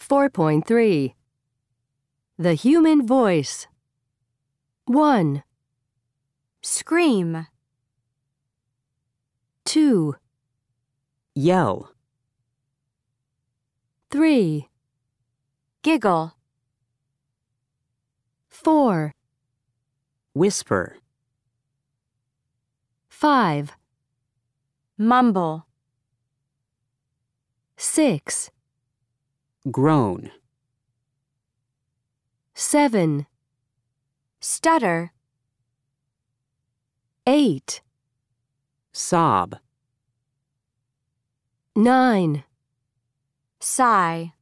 4.3 The human voice. 1, Scream. 2, Yell. 3, Giggle. 4, Whisper. 5, Mumble. 6, Groan. 7, Stutter. 8, Sob. 9, Sigh.